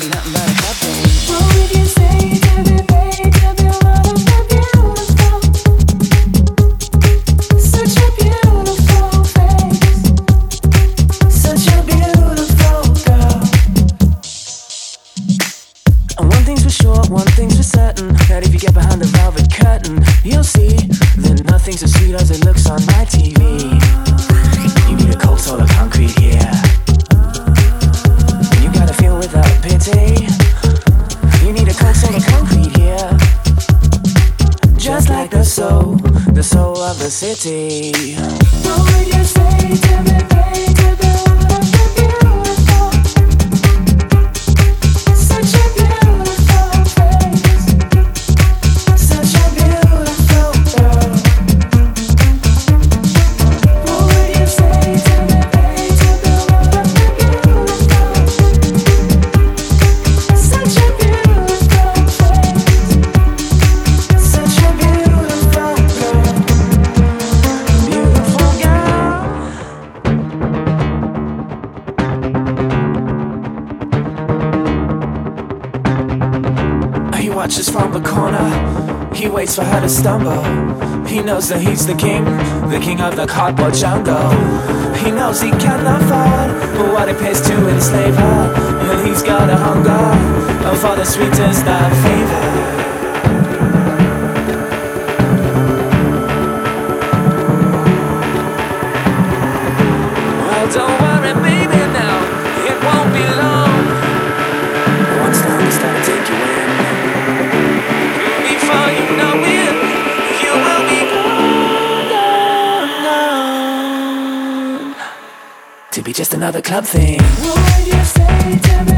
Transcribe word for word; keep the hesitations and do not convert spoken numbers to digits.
nothing but a club thing. What would you say to me, babe, to be loved and beautiful? Such a beautiful face, such a beautiful girl. And one thing's for sure, one thing's for certain, that if you get behind the velvet curtain, you'll see that nothing's as sweet as it looks on my T V. You need a cold soul of concrete here. You gotta feel without pity. You need a cold soul of concrete here. Just like the soul, the soul of the city. What would you say to me, babe, to be loved and beautiful? Such a beautiful face, such a beautiful girl. What would you say to me, babe, to be loved and beautiful? Such a beautiful face, such a beautiful girl. Beautiful girl. He watches from the corner. He waits for her to stumble. He knows that he's the king, the king of the cardboard jungle. He knows he cannot afford what it pays to enslave her, and he's got a hunger for the sweetest of flavor. Well, don't worry, baby, now it won't be long. Once the hunger started to take you in, before you know it, you will be gone, gone, gone, to be just another club thing. What would you say to me?